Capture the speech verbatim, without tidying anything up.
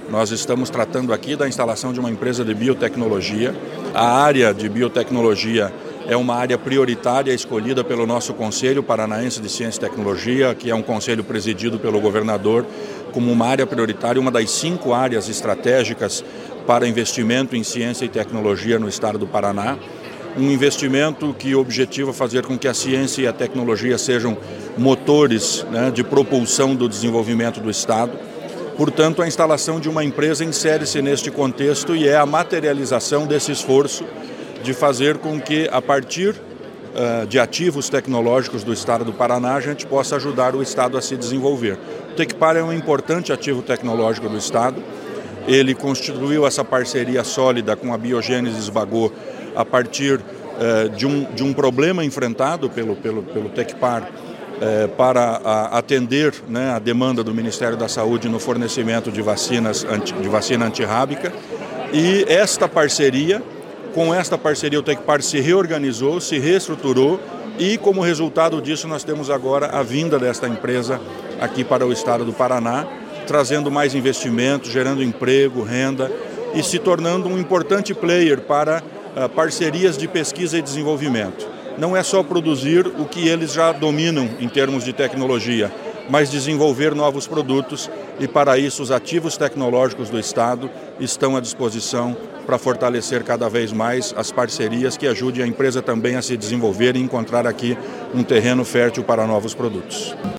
Nós estamos tratando aqui da instalação de uma empresa de biotecnologia. A área de biotecnologia é uma área prioritária escolhida pelo nosso Conselho Paranaense de Ciência e Tecnologia, que é um conselho presidido pelo governador, como uma área prioritária, uma das cinco áreas estratégicas para investimento em ciência e tecnologia no estado do Paraná. Um investimento que objetiva fazer com que a ciência e a tecnologia sejam motores, né, de propulsão do desenvolvimento do estado. Portanto, a instalação de uma empresa insere-se neste contexto e é a materialização desse esforço de fazer com que, a partir uh, de ativos tecnológicos do estado do Paraná, a gente possa ajudar o estado a se desenvolver. O Tecpar é um importante ativo tecnológico do estado. Ele constituiu essa parceria sólida com a Biogênesis Bagô a partir uh, de, um, de um problema enfrentado pelo, pelo, pelo Tecpar uh, para a, atender, né, a demanda do Ministério da Saúde no fornecimento de vacinas anti, de vacina antirrábica. E esta parceria, com esta parceria o Tecpar se reorganizou, se reestruturou e, como resultado disso, nós temos agora a vinda desta empresa aqui para o estado do Paraná, trazendo mais investimentos, gerando emprego, renda e se tornando um importante player para uh, parcerias de pesquisa e desenvolvimento. Não é só produzir o que eles já dominam em termos de tecnologia, mas desenvolver novos produtos e, para isso, os ativos tecnológicos do estado estão à disposição para fortalecer cada vez mais as parcerias que ajudem a empresa também a se desenvolver e encontrar aqui um terreno fértil para novos produtos.